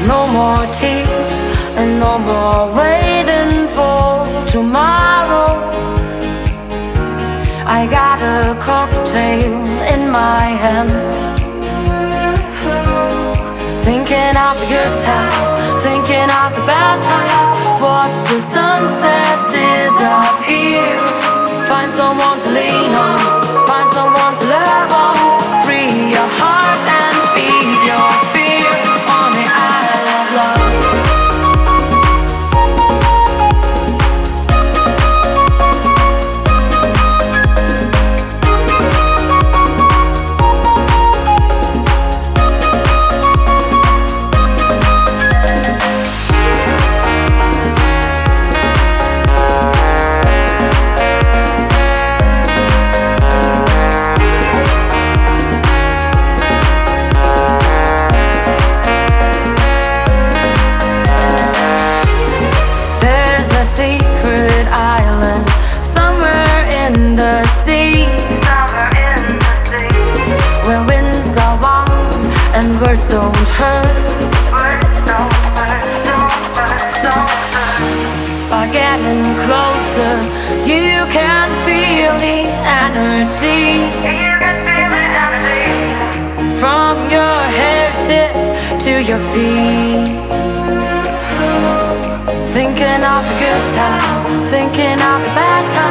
No more tears and no more waiting for tomorrow. I got a cocktail in my hand, thinking of the good times, thinking of the bad times. Watch the sunset disappear. Find someone to lean on, find someone to love on. Free your heart and feed your fear on the isle of love. And words don't hurt. By getting closer, you can feel the energy. From your hair tip to your feet. Thinking of the good times, thinking of the bad times.